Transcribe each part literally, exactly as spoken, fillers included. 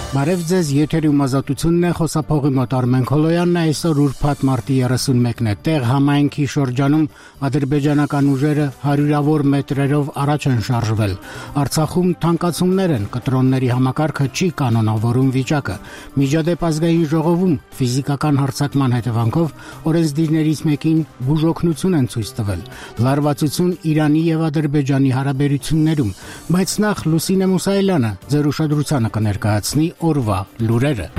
Բարև ձեզ, եթերում ազատությունն է, խոսափողի մոտ Արմեն Քոլոյանն է, այսօր ուրբաթ մարտի երեսունմեկն է, տեղ համայնքի շրջանում ադրբեջանական ուժերը հարյուրավոր մետրերով առաջ են շարժվել, Արցախում թանկացումներ են, կտրոնների համակարգը չի կանոնավորում վիճակը, Միջադեպ ազգային ժողովում ֆիզիկական հարձակման հետևանքով օրենսդիրներից մեկին բուժօգնություն են ցույց տվել, լարվածություն Իրանի եւ Ադրբեջանի հարաբերություններում, բայց նախ Լուսինե Մուսայելյանը ձեր ուշադրությանը կներկայացնի օրվա լուրերը։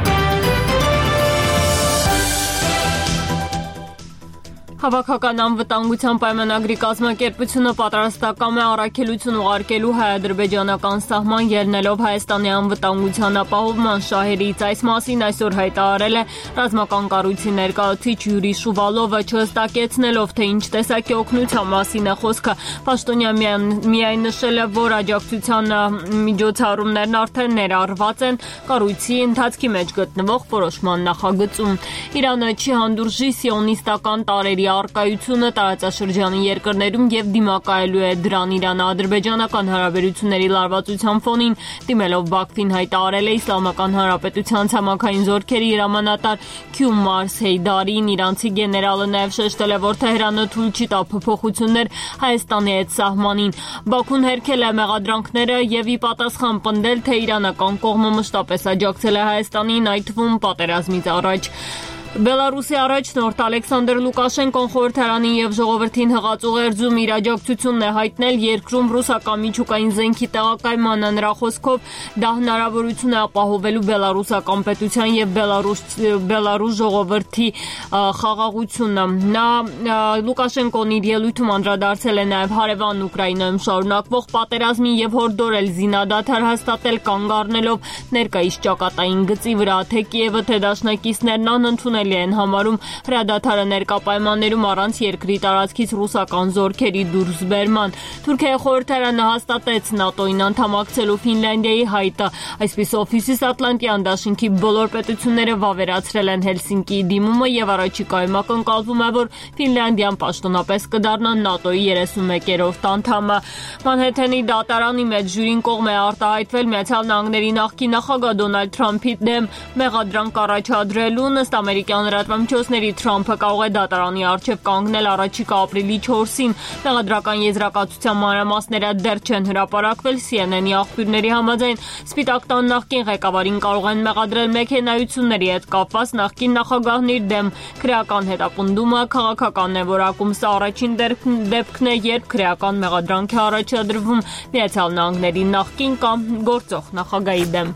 Հավաքական անվտանգության պայմանագրի կազմակերպությունը պատրաստակամ է առաքելություն ուղարկելու հայ-ադրբեջանական սահման ելնելով Հայաստանի անվտանգության ապահովման շահերից։ Այս մասին այսօր հայտարարել է ռազմական կառույցի ներկայացուցիչ Յուրի Շուվալովը, չհստակեցնելով, թե ինչ տեսակի օգնության մասին է խոսքը։ Պաշտոնյան միայն նշել է, որ աջակցության միջոցառումներն արդեն ներառված են կառույցի ընթացքի մեջ գտնվող որոշման նախագծում։ Իրանը չի հանդուրժի սիոնիստական տարերի արկայությունը տարածաշրջանի երկրներում եւ դիմակայելու է դրան։ Իրано-ադրբեջանական հարաբերությունների լարվածության ֆոնին դիմելով Բաքվին հայտարարել է Իսլամական Հանրապետության ցամաքային զորքերի հրամանատար Քյումարս Հեյդարին։ Իրանցի գեներալը նաեւ շեշտել է, որ Թեհրանը թույլ չի տա փոփոխություններ Հայաստանի հետ սահմանին։ Բաքուն հերքել է մեղադրանքները եւ ի պատասխան պնդել, թե իրանական կողմը մշտապես աջակցել է Հայաստանին, այդ թվում պատերազմից առաջ։ Բելարուսի առաջնորդ Ալեքսանդր Լուկաշենկոն խորհրդարանին եւ ժողովրդին հղած ուղերձում իր աջակցությունն է հայտնել երկրում ռուսական միջուկային զենքի տեղակայմանը։ Նրա խոսքով դա հնարավորություն է ապահովելու բելարուսական պետության եւ Բելարուս Բելարուս ժողովրդի խաղաղությունը։ Նա Լուկաշենկոն իր ելույթում անդրադարձել է նաեւ հարևան Ուկրաինայում շարունակվող պատերազմին եւ հորդորել զինադադար հաստատել կանգ առնելով ներկայիս ճակատային գծի վրա, թե Կիևը, թե դաշնակիցներն անընդունելի են համարում հրադադարը ներկա պայմաններում առանց երկրի տարածքից ռուսական զորքերի դուրսբերման։ Թուրքիայի խորհրդարանը հաստատեց ՆԱՏՕ-ին անդամակցելու Ֆինլանդիայի հայտը։ Այսպիսով Հյուսիսատլանտյան դաշինքի բոլոր պետությունները վավերացրել են Հելսինկիի դիմումը եւ առաջիկայում ակնկալվում է, որ Ֆինլանդիան պաշտոնապես կդառնա ՆԱՏՕ-ի երեսունմեկերորդ անդամը։ Մանհեթենի դատարանի մեջ ժյուրին կողմ է արտահայտվել Միացյալ Նահանգների նախկին նախագահ Դոնալդ Թրամփի դեմ մեղադրանք առաջադրելուն։ Ըստ ամերիկյան լրատվամիջոցների Թրամփը կարող է դատարանի առջև կանգնել առաջիկա ապրիլի չորսին։ Մեղադրական եզրակացության մանրամասները դեռ չեն հրապարակվել։ Սի Էն Էն-ի աղբյուրների համաձայն Սպիտակ տան նախկին ղեկավարին կարող են մեղադրել մեքենայությունների հետ կապված նախկին նախագահն իր դեմ քրեական հետապնդումը քաղաքական է որակում։ Սա առաջին դեպքն է, երբ քրեական մեղադրանք է առաջադրվում Միացյալ Նահանգների նախկին կամ գործող նախագահի դեմ։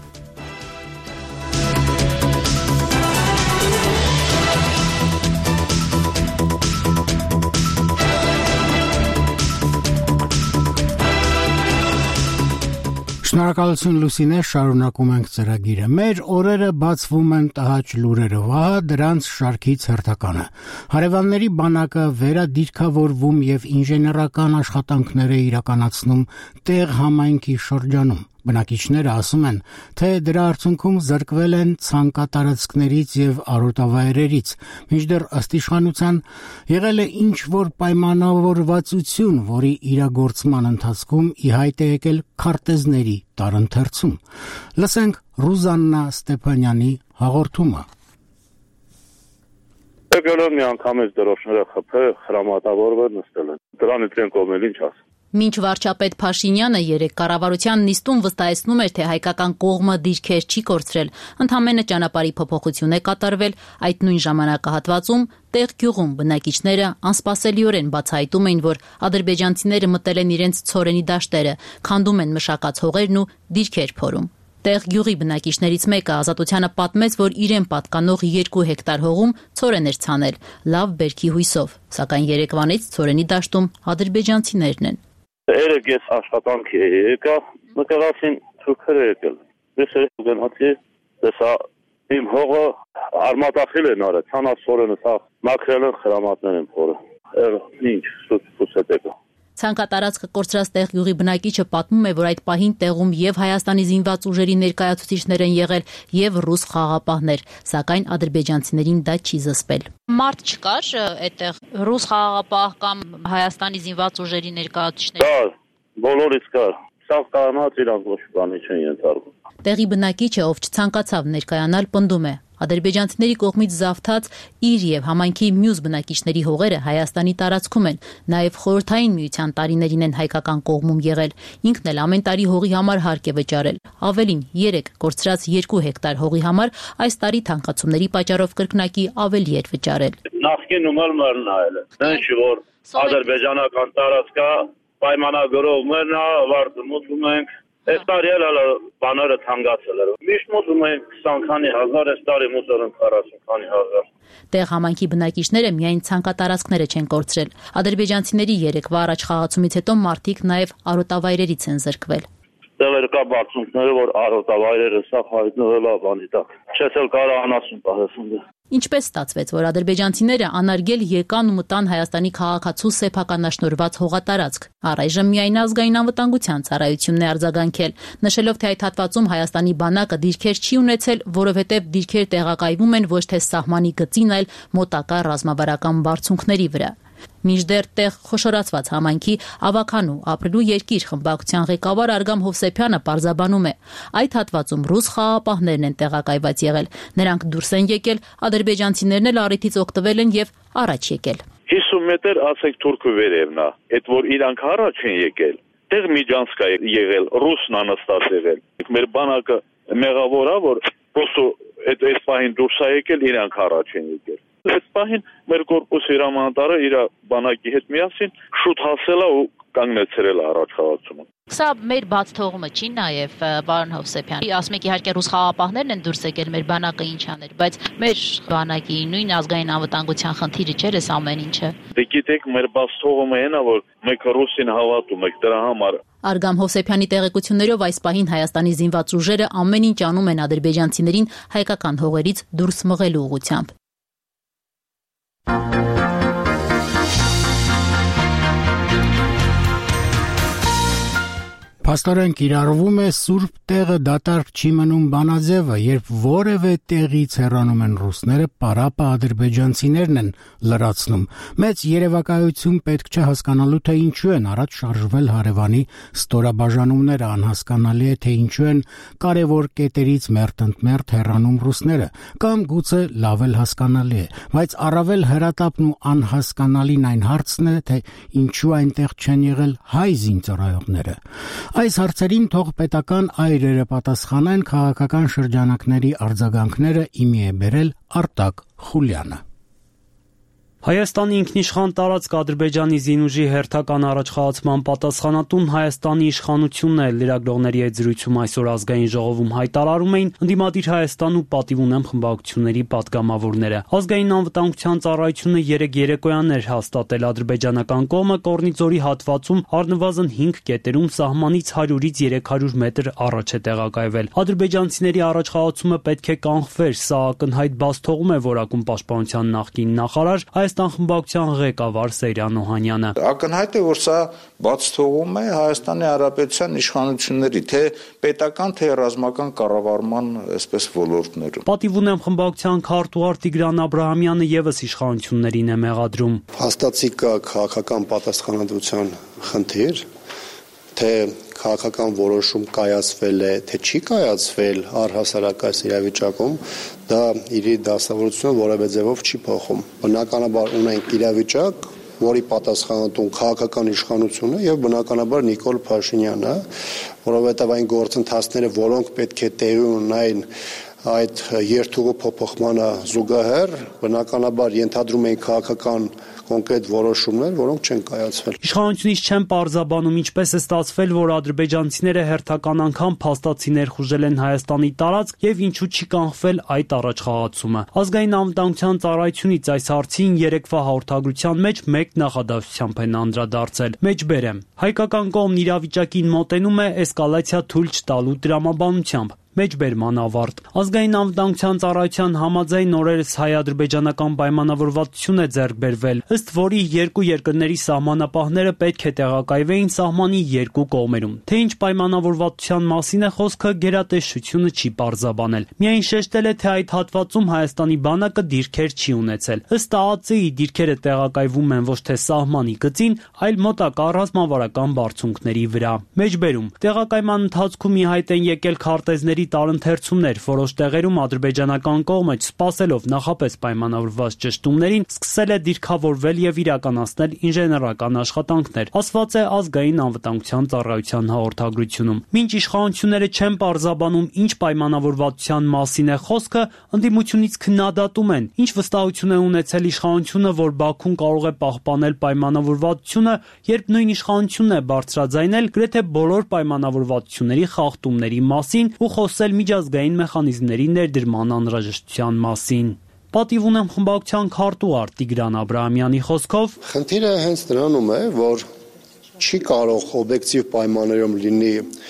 Շնորհակալություն Լուսինե, շարունակում ենք ծրագիրը։ Մեր օրերը բացվում են տհաճ լուրերով, ահա դրանց շարքից հերթականը։ Հարևանների բանակը վերադիրքավորվում եւ ինժեներական աշխատանքներ է իրականացնում տեղ համայնքի շրջանում։ Բնակիչները ասում են, թե դրա արդյունքում զրկվել են ցանկատարածքներից եւ արոտավայրերից, մինչդեռ ըստ իշխանության եղել է ինչ-որ պայմանավորվածություն, որի իրագործման ընթացքում ի հայտ է եկել քարտեզների տարընթերցում։ Լսենք Ռուզաննա Ստեփանյանի հաղորդումը։ Եկել եմ մի անգամից դրոշները խփել, հրամատավորվել նստել են։ Դրանից են կողմել ինչ ասեմ։ Մինչ վարչապետ Փաշինյանը երեկ կառավարության նիստում վստահեցնում էր, թե հայկական կողմը դիրքեր չի կորցրել, ընդամենը ճանապարհի փոփոխություն է կատարվել, այդ նույն ժամանակահատվածում տեղ գյուղում բնակիչները անսպասելիորեն բացահայտում էին, որ ադրբեջանցիները մտել են իրենց ցորենի դաշտերը, քանդում են մշակած հողերն ու դիրքեր փորում։ Տեղ գյուղի բնակիչներից մեկը Ազատությանը պատմեց, որ իրեն պատկանող երկու հեկտար հողում ցորեն էր ցանել, լավ բերքի հույսով, սակայն երեկվանից ցորենի դաշտում ադրբեջանցիներն են։ Երեք ես աշխատանքի եկա, մկրասին թուրքերը եկել։ Ես գնացի, տեսա իմ հողը արմատախիլ են արել, ցանասորենը սա մաքրել են խրամատներ են փորը։ Ինչ սուտ Ցանկատարածքը կորցրած տեղ գյուղի բնակիչը պատմում է, որ այդ պահին տեղում եւ Հայաստանի զինված ուժերի ներկայացուցիչներ են եղել եւ ռուս խաղաղապահներ, սակայն ադրբեջանցիներին դա չի զսպել։ Մարդ չկար այդտեղ ռուս խաղաղապահ կամ Հայաստանի զինված ուժերի ներկայացուցիչներ։ Կար, բոլորից կար։ Սա կանանց իրանք ոչ բանի չեն ենթարկում։ Տեղի բնակիչը, ով չցանկացավ ներկայանալ, պնդում է. ադրբեջանցիների կողմից զավթած իր եւ համայնքի մյուս բնակիչների հողերը Հայաստանի տարածքում են, նաեւ խորհրդային միության տարիներին են հայկական կողմում եղել։ Ինքն էլ ամեն տարի հողի համար հարկ է վճարել։ Ավելին, երեք կորցրած երկու հեկտար հողի համար այս տարի թանկացումների պատճառով կրկնակի ավելի էր վճարել։ Նախկինում էլ մեռնայել է։ Ինչ որ ադրբեջանական տարածքա պայմանագրով մեռնա, վարտմուտում ենք։ Այս տարի էլ բաները թանկացել են։ Միշտ մոտում են քսան քանի հազար, այս տարի մոտում են քառասուն քանի հազար։ Տեղ համայնքի բնակիչները միայն ցանկատարածքները չեն կորցրել։ Ադրբեջանցիների երեկվա առաջ խաղացումից հետո մարդիկ նաև արոտավայրերից են զրկվել։ Տեղեր կա բացունքները, որ արոտավայրերը սա հայտնվել է բանի տակ։ Չես էլ կարող անասուն պահեսում։ Ինչպես ստացվեց, որ ադրբեջանցիները անարգել եկան ու մտան Հայաստանի քաղաքացու սեփականաշնորհված հողատարածք։ Առայժմ միայն ազգային անվտանգության ծառայությունն է արձագանքել, նշելով, թե այդ հատվածում Հայաստանի բանակը դիրքեր չի ունեցել, որովհետև դիրքեր տեղակայվում են ոչ թե սահմանի գծին, այլ մոտակա ռազմավարական բարձունքների վրա։ Մինչդեռ տեղ խոշորացված համայնքի ավականու ապրելու երկիր խմբակցության ղեկավար Արգամ Հովսեփյանը պարզաբանում է. այդ հատվածում ռուս խաղաղապահներն են տեղակայված եղել։ Նրանք դուրս են եկել, ադրբեջանցիներն էլ առիթից օգտվել են եւ առաջ եկել։ հիսուն մետր ասեք թուրքը վերևն է, այդ որ իրանք առաջ են եկել, տեղ միջանցք է եղել, ռուսն անստաց եղել։ Մեր բանակը մեղավոր է, որ պրոստո այդ այս պահին դուրս է եկել, իրանք առաջ են եկել։ Այդ պահին մեր կորպուսի հրամանատարը իր բանակի հետ միասին շուտ հասել է ու կանգնեցրել է առաջ խաղացումը։ Սա մեր բաց թողումը չի նաև, պարոն Հովսեփյան։ Ասում եք իհարկե ռուս խաղաղապահներն են դուրս եկել, մեր բանակը ինչ աներ, բայց մեր բանակի նույն ազգային անվտանգության խնդիրը չէր էս ամեն ինչը։ Դե գիտեք, մեր բաց թողումը այն է, որ մենք ռուսին հավատում ենք, դրա համար Արգամ Հովսեփյանի տեղեկություններով այս պահին Հայաստանի զինված ուժերը ամեն ինչ անում են ադրբեջանցիներին հայկական հողերից դուրս մղելու ուղղությամբ։ Փաստորեն կիրառվում է սուրբ տեղը դատարկ չի մնում բանաձևը, երբ որևէ տեղից հեռանում են ռուսները, պարապը ադրբեջանցիներն են լրացնում։ Մեծ երևակայություն պետք չէ հասկանալու, թե ինչու են առաջ շարժվել հարևանի ստորաբաժանումները, անհասկանալի է, թե ինչու են կարևոր կետերից մերթընդմերթ հեռանում ռուսները, կամ գուցե լավ էլ հասկանալի է, բայց առավել հրատապն ու անհասկանալին այն հարցն է, թե ինչու այնտեղ չեն եղել հայ զինծառայողները։ Այս հարցերին թող պետական այրերը պատասխանեն, քաղաքական շրջանակների արձագանքները իմի է բերել Արտակ Խուլյանը։ Հայաստանի ինքնիշխան տարածք Ադրբեջանի զինուժի հերթական առաջխաղացման պատասխանատուն Հայաստանի իշխանությունն է, լրագրողների հետ զրույցում այսօր ազգային ժողովում հայտարարում էին ընդդիմադիր Հայաստան ու պատիվ ունեմ խմբակցությունների պատգամավորները։ Ազգային անվտանգության ծառայությունը երեք երեկոյան էր հաստատել ադրբեջանական կողմը Կորնիձորի հատվածում առնվազն հինգ կետերում սահմանից հարյուրից երեք հարյուր մետր առաջ է տեղակայվել։ Ադրբեջանցիների առաջխաղացումը պետք է կանխվեր, սա ակնհայտ բաց թողում է որակում պաշտպանության նախկին նախարար Հայաստան խմբակցության ղեկավար Սեյրան Օհանյանը։ Ակնհայտ է, որ սա բաց թողում է Հայաստանի Հանրապետության իշխանությունների թե պետական, թե ռազմական կառավարման այսպես ոլորտներում։ Պատիվ ունեմ խմբակցության քարտուղար Տիգրան Աբրահամյանը եւս իշխանություններին է մեղադրում։ Հաստատի կա քաղաքական պատասխանատվության խնդիր, թե քաղաքական որոշում կայացվել է, թե չի կայացվել առհասարակ այս իրավիճակում, դա իր դասավորությունը որևէ ձևով չի փոխում։ Բնականաբար ունենք իրավիճակ, որի պատասխանատուն քաղաքական իշխանությունը եւ բնականաբար Նիկոլ Փաշինյանը, որովհետեւ այն գործընթացները, որոնք պետք է տեղի ունենային այդ երթուղու փոփոխմանը զուգահեռ, բնականաբար ենթադրում էին քաղաքական կոնկրետ որոշումներ, որոնք չեն կայացվել։ Իշխանությունից չեն պարզաբանում ինչպես է ստացվել, որ ադրբեջանցիները հերթական անգամ փաստացի ներխուժել են Հայաստանի տարածք եւ ինչու չի կանխվել այդ առաջխաղացումը։ Ազգային անվտանգության ծառայությունից այս հարցին երեկվա հաղորդագրության մեջ մեկ նախադասությամբ են անդրադարձել։ Մեջբերեմ։ Հայկական կողմն իրավիճակին մոտենում է էսկալացիա թույլ չտալու տրամաբանությամբ։ Մեջբերման ավարտ։ Ազգային անվտանգության ծառայության համաձայն օրերս հայ-ադրբեջանական պայմանավորվածություն է ձեռք բերվել, ըստ որի երկու երկրների սահմանապահները պետք է տեղակայվեին սահմանի երկու կողմերում։ Թե ինչ պայմանավորվածության մասին է խոսքը, գերատեսչությունը չի պարզաբանել։ Միայն շեշտել է, թե այդ հատվածում Հայաստանի բանակը դիրքեր չի ունեցել։ Ըստ ԱԱԾ-ի դիրքերը տեղակայվում են ոչ թե սահմանի գծին, այլ մոտակա ռազմավարական բարձունքների վրա։ Մեջբերում տեղակայման ընթացքում ի հայտ են եկել քարտեզների տարընթերցումներ, որոշ տեղերում ադրբեջանական կողմը չսպասելով նախապես պայմանավորված ճշտումներին, սկսել է դիրքավորվել եւ իրականացնել ինժեներական աշխատանքներ, ասված է ազգային անվտանգության ծառայության հաղորդագրությունում։ Մինչ իշխանությունները չեն պարզաբանում, ինչ պայմանավորվածության մասին է խոսքը, ընդդիմությունից քննադատում են, ինչ վստահություն է ունեցել իշխանությունը, որ Բաքուն կարող է պահպանել պայմանավորվածությունը, երբ նույն իշխանությունն է բարձրաձայնել գրեթե բոլոր պայմանավորվածությունների խախտումների մասին ու խոսել միջազգային մեխանիզմների ներդրման անհրաժեշտության մասին։ Պատիվ ունեմ խմբակցության քարտուղար Տիգրան Աբրահամյանի խոսքով. Խնդիրը հենց նրանում է, որ չի կարող օբյեկտիվ պայմաններում լինի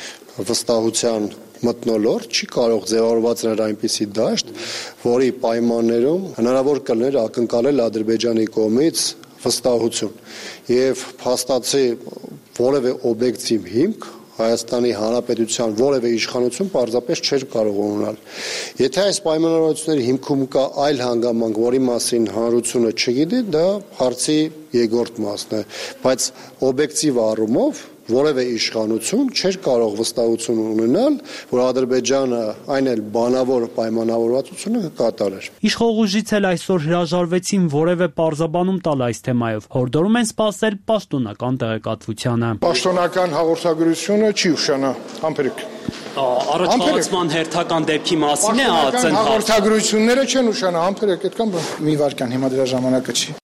վստահության մթնոլորտ, չի կարող ձևավորված լինել այնպիսի դաշտ, որի պայմաններում հնարավոր կլիներ ակնկալել Ադրբեջանի կողմից վստահություն եւ փաստացի որևէ օբյեկտիվ հիմք Հայաստանի Հանրապետության որևէ իշխանություն պարզապես չէր կարող ունենալ։ Եթե այս պայմանավորվածությունների հիմքում կա այլ հանգամանք, որի մասին հանրությունը չգիտի, դա հարցի երկրորդ մասն է, բայց օբյեկտիվ առումով որևէ իշխանություն չէր կարող վստահություն ունենալ, որ Ադրբեջանը այն էլ բանավոր պայմանավորվածությունը կկատարեր։ Իշխող ուժից էլ այսօր հրաժարվեցին որևէ պարզաբանում տալ այս թեմայով, հորդորում են սպասել պաշտոնական տեղեկատվությանը։ Պաշտոնական հաղորդագրությունը չի ուշանա, համբերեք։ Առաջխաղացման հերթական դեպքի մասին է ԱԱԾ-ն հաղորդագրությունները չեն ուշանա, համբերեք, այդքան բան։ Մի վարքան, հիմա դրա ժամանակը չի։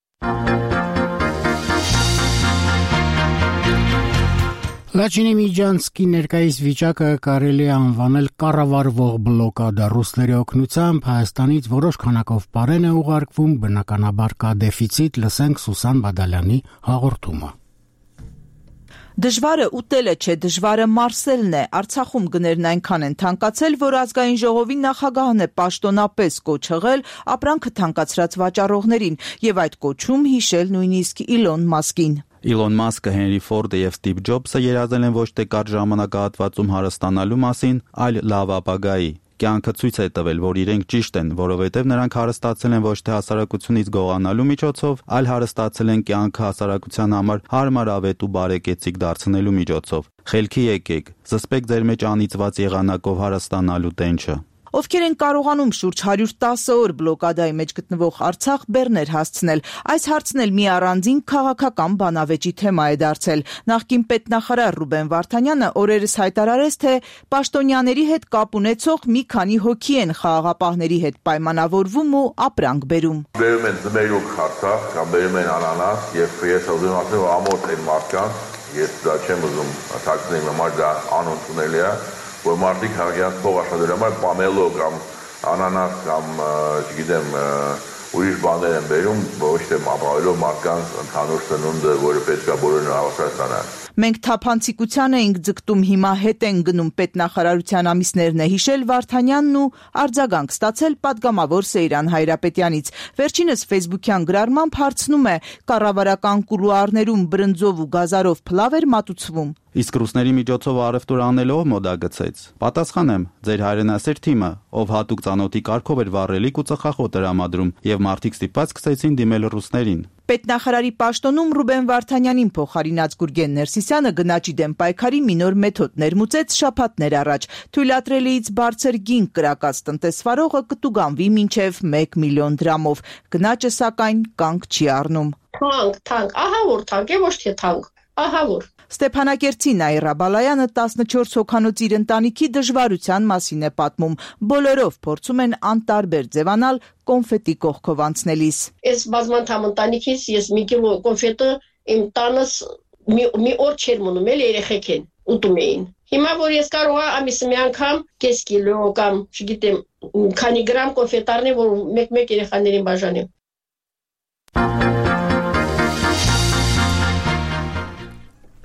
Լաչինի Միջանցկի ներկայիս վիճակը կարելի է անվանել կառավարվող բլոկադա։ Ռուսների օգնությամբ Հայաստանից որոշ քանակով պարեն է ուղարկվում, բնականաբար կա դեֆիցիտ, լսենք Սուսան Բադալյանի հաղորդումը։ Դժվարը ուտելը չէ, դժվարը մարսելն է։ Արցախում գներն այնքան են թանկացել, որ ազգային ժողովի նախագահն է պաշտոնապես կոչ հղել ապրանքը թանկացրած վաճառողներին եւ այդ կոչում հիշել նույնիսկ Իլոն Մասկին։ Իլոն Մասկը, Հենրի Ֆորդը եւ Ստիվ Ջոբսը երազել են ոչ թե կարճ ժամանակահատվածում հարստանալու մասին, այլ լավ ապագայի։ Կյանքը ցույց է տվել, որ իրենք ճիշտ են, որովհետև նրանք հարստացել են ոչ թե հասարակությունից գողանալու միջոցով, այլ հարստացել են կյանքը հասարակության համար հարմարավետ ու բարեկեցիկ դարձնելու միջոցով։ Խելքի եկեք, զսպեք ձեր մեջ անիծված եղանակով հարստանալու տենչը։ Ովքեր են կարողանում շուրջ հարյուր տասը օր բլոկադայի մեջ գտնվող Արցախ բեռներ հասցնել։ Այս հարցն էլ մի առանձին քաղաքական բանավեճի թեմա է դարձել։ Նախկին պետնախարար Ռուբեն Վարդանյանը օրերս հայտարարեց, թե պաշտոնյաների հետ կապ ունեցող մի քանի հոգի են խաղաղապահների հետ պայմանավորվում ու ապրանք բերում։ Բերում են ձմերուկ Արցախ, կամ բերում են անանաս, եւ ես ուզում ասեմ, որ ամոթ են մարդկանց, ես դա չեմ ուզում թաքցնել, համար դա անընդունելի է, որ մարդիկ հաղիած փող աշխատելու համար պամելո կամ անանաս կամ չգիտեմ ուրիշ բաներ են բերում, ոչ թե ապահովելով մարդկանց ընդհանուր սնունդը, որը պետք է բոլորին հավասար ստանան։ Մենք թափանցիկության էինք ձգտում, հիմա հետ են գնում պետնախարարության ամիսներն է հիշել Վարդանյանն ու արձագանք ստացել պատգամավոր Սեյրան Հայրապետյանից։ Վերջինս ֆեյսբուքյան գրառմամբ հարցնում է՝ կառավարական կուլուարներում բրնձով ու գազարով փլավ էր մատուցվում։ Իսկ ռուսների միջոցով առևտուր անելով մոդա գցեց։ Պատասխանեմ, ձեր հայրենասեր թիմը, ով հատուկ ծանոթի կարգով էր վառելիք ու ծխախոտ տրամադրում, եւ մարդիկ ստիպված սկսեցին դիմել ռուսներին։ Պետնախարարի պաշտոնում Ռուբեն Վարդանյանին փոխարինած Գուրգեն Ներսիսյանը գնաճի դեմ պայքարի մի նոր մեթոդ ներմուծեց շաբաթներ առաջ։ Թույլատրելիից բարձր գին կրակած տնտեսվարողը կտուգանվի մինչև մեկ միլիոն դրամով։ Գնաճը սակայն կանգ չի առնում։ Թանկ, թանկ, ահա որ թանկ է, ոչ թե թանկ, ահա որ։ Ստեփանակերտի Նաիրա Բալայանը տասնչորս հոգանոց իր ընտանիքի դժվարության մասին է պատմում։ Բոլորով փորձում են անտարբեր ձևանալ կոնֆետի կողքով անցնելիս։ Այս բազմանդամ ընտանիքից ես մի կիլո կոնֆետը իմ տանս մի, մի օր չեր մնում, էլ երեխեք են ուտում էին։ Հիմա որ ես կարող եմ ամիսը մի անգամ կես կիլո կամ չգիտեմ քանի գրամ կոնֆետ առնել, որ մեկ-մեկ երեխաներին բաժանեմ։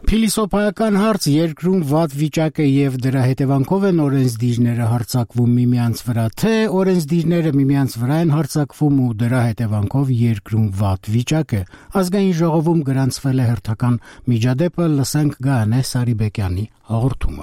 Փիլիսոփայական հարց երկրում վատ վիճակ է եւ դրա հետևանքով են օրենսդիրները հարձակվում միմյանց վրա, թե օրենսդիրները միմյանց վրա են հարձակվում ու դրա հետևանքով երկրում վատ վիճակ է։ Ազգային ժողովում գրանցվել է հերթական միջադեպը, լսենք Գայանե Սարիբեկյանի հաղորդումը։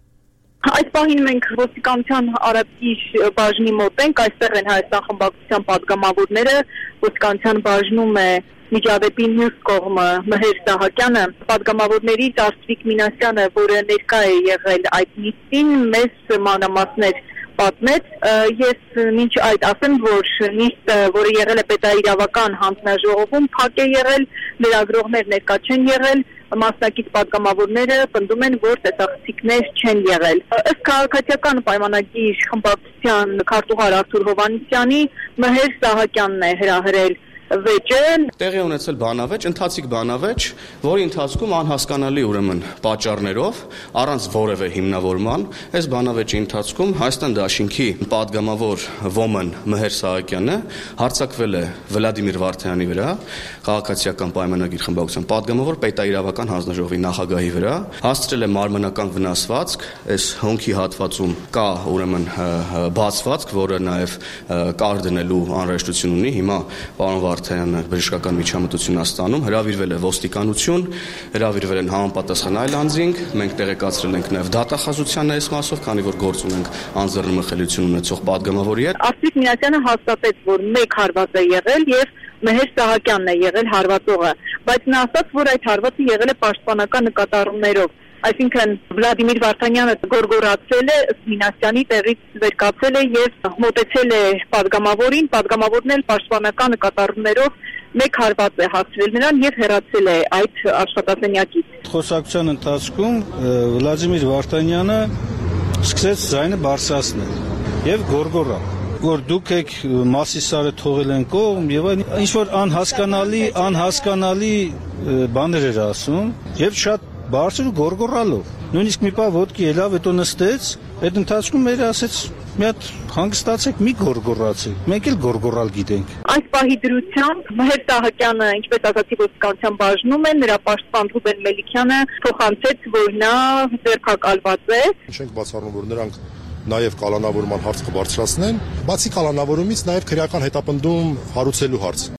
Այս պահին մենք ոստիկանության արաբկիր բաժնի մոտ ենք, այստեղ են Հայաստան խմբակցության պատգամավորները, ոստիկանության բաժնում է միջադեպի մյուս կողմը Մհեր Սահակյանը, պատգամավորներից Արծվիկ Մինասյանը, որը ներկա է եղել այդ նիստին, մեծ մանրամասներ պատմեց։ Ես մինչ այդ ասեմ, որ նիստը, որը եղել է պետաիրավական հանձնաժողովում, փակ է եղել, լրագրողներ ներկա չեն եղել, մասնակից պատգամավորները պնդում են, որ տեսախցիկներ չեն եղել։ Ըստ քաղաքացիական պայմանագիր խմբակցության քարտուղար Արթուր Հովհաննիսյանի, Մհեր Սահակյանն է հրահրել վեճը։ Տեղի ունեցել բանավեճ, ընթացիկ բանավեճ, որի ընթացքում անհասկանալի ուրեմն պատճառներով, առանց որևէ հիմնավորման, այս բանավեճի ընթացքում Հայաստան Դաշինքի պատգամավոր ոմն Մհեր Սահակյանը հարձակվել է Վլադիմիր Վարդանյանի վրա, քաղաքացիական պայմանագիր խմբակցության պատգամավոր պետաիրավական հանձնաժողովի նախագահի վրա, հասցրել է մարմնական վնասվածք, այս հոնքի հատվածում կա ուրեմն բացվածք, որը նաև կար դնելու անհրաժեշտություն ունի։ Հիմա պարոն Վարդանյանը բժշկական միջամտություն ստանում, հրավիրվել է ոստիկանություն, հրավիրվել են համապատասխան այլ անձինք, մենք տեղեկացրել ենք նաև դատախազության այս մասով, քանի որ գործ ունենք անձեռնմխելիություն ունեցող պատգամավորի հետ։ Արծվիկ Մինասյանը հաստատեց, որ մեկ հարված է եղել եւ Մհեր Սահակյանն է եղել հարվածողը, բայց նա ասաց, որ այդ հարվածը եղել է պաշտպանական նկատառումներով։ Այսինքն Վլադիմիր Վարդանյանը գորգորացել է, Մինասյանի տեղից վերկացել է եւ մոտեցել է պատգամավորին, պատգամավորն էլ պաշտպանական նկատառումներով մեկ հարված է հասցրել նրան եւ հեռացել է այդ աշխատասենյակից։ Խոսակցության ընթացքում Վլադիմիր Վարդանյանը սկսեց ձայնը բարձրացնել եւ գորգորալ, որ դուք եք Մասիսարը թողել են կողմ եւ ինչ որ անհասկանալի, անհասկանալի բաներ էր ասում եւ շատ բարձր գորգորալով։ Նույնիսկ մի պահ ոտքի ելավ, հետո նստեց, այդ ընթացքում մեր ասեց՝ մի հատ հանգստացեք, մի գորգորացեք, մենք էլ գորգորալ գիտենք։ Այս պահի դրությամբ Մհեր Սահակյանը, ինչպես ասացի, ոստիկանության բաժնում է, նրա պաշտպան Ռուբեն Մելիքյանը փոխանցեց, որ նա ձերբակալված է։ Չենք բացառում, որ նրանք նաև կալանավորման հարց կբարձրացնեն, բացի կալանավորումից նաև քրեական հետապնդում հարուցելու հարց։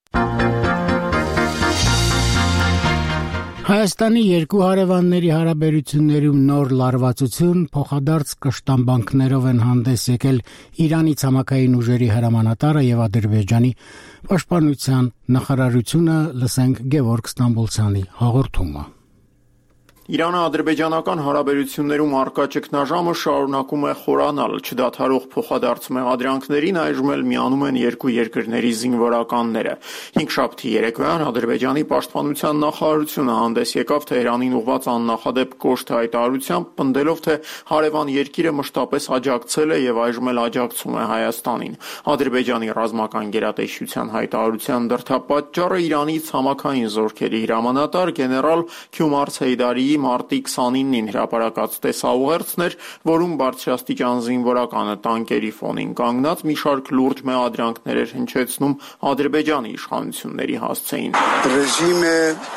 Հայաստանի երկու հարևանների հարաբերություններում նոր լարվածություն փոխադարձ կշտամբանքներով են հանդես եկել Իրանի ցամաքային ուժերի հրամանատարը եւ Ադրբեջանի պաշտպանության նախարարությունը, լսենք Գևորգ Ստամբոլցյանի հաղորդումը։ Իրано-ադրբեջանական հարաբերություններում առկա ճգնաժամը շարունակում է խորանալ, չդադարող փոխադարձ մեղադրանքներին այժմ էլ միանում են երկու երկրների զինվորականները։ Հինգշաբթի երեկոյան Ադրբեջանի պաշտպանության նախարարությունը հանդես եկավ Թեհրանին ուղղված աննախադեպ կոշտ հայտարարությամբ, պնդելով, թե հարևան երկիրը մշտապես աջակցել է եւ այժմ էլ աջակցում է Հայաստանին։ Ադրբեջանի ռազմական գերատեսչության հայտարարության դրդապատճառը Իրանի ցամաքային զորքերի հրամանատար գեներալ Քյումար Սեյդարիի մարտի քսանինին հրապարակած տեսաուղերձն էր, որում բարձրաստիճան զինվորականը տանկերի ֆոնին կանգնած մի շարք լուրջ մեղադրանքներ էր հնչեցնում Ադրբեջանի իշխանությունների հասցեին։ Ռեժիմը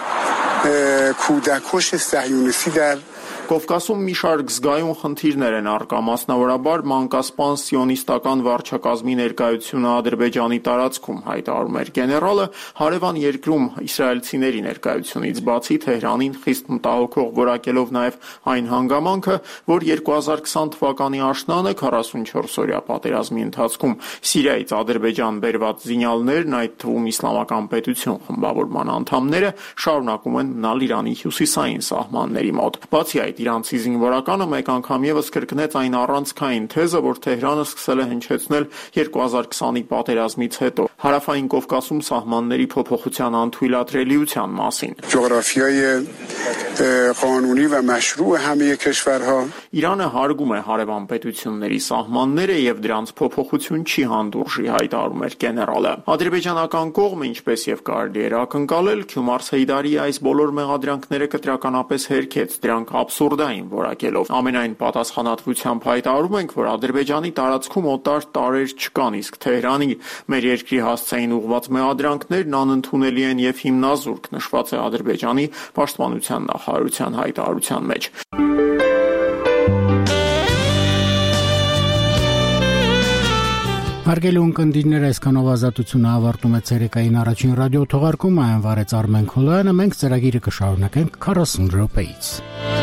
քուդակոշ սահյունիսի դար Կովկասում մի շարք զգայուն խնդիրներ են առկա, մասնավորաբար մանկասպան սիոնիստական վարչակազմի ներկայությունը Ադրբեջանի տարածքում, հայտարարում էր գեներալը, հարևան երկրում իսրայելցիների ներկայությունից բացի Թեհրանին խիստ մտահոգող որակելով նաև այն հանգամանքը, որ երկու հազար քսան թվականի աշնանը քառասունչորս-օրյա պատերազմի ընթացքում Սիրիայից Ադրբեջան բերված զինյալներն, այդ թվում Իսլամական պետություն խմբավորման անդամները, շարունակում են մնալ Իրանի հյուսիսային սահմանների մոտ։ Բացի այդ, իրանցի զինվորականը մեկ անգամ եւս կրկնեց այն առանցքային թեզը, որ Թեհրանը սկսել է հնչեցնել երկու հազար քսանի պատերազմից հետո հարավային Կովկասում սահմանների փոփոխության անթույլատրելիության մասին։ Ջղրաֆիայի կանոնի եւ մաշրուع համի կշվարհա Իրանը հարգում է հարևան պետությունների սահմանները եւ դրանց փոփոխություն չի հանդուրժի, հայտարարում էր գեներալը։ Ադրբեջանական կողմը, ինչպես եւ կարելի էր ակնկալել, Քյումար Սեյդարի այս բոլոր մեղադրանքները կտրականապես հերքեց, դրանք աբսուրդ աբսուրդային որակելով։ Ամենայն պատասխանատվությամբ հայտարարում ենք, որ Ադրբեջանի տարածքում օտար տարրեր չկան, իսկ Թեհրանի մեր երկրի հասցեին ուղղված մեղադրանքներն անընդունելի են եւ հիմնազուրկ, նշված է Ադրբեջանի պաշտպանության նախարարության հայտարարության մեջ։ Հարգելի ունկնդիրներ, այսքանով ազատությունը ավարտում է ցերեկային առաջին ռադիո թողարկումը, այն վարեց Արմեն Քոլոյանը, մենք ծրագիրը կշարունակենք քառասուն րոպեից։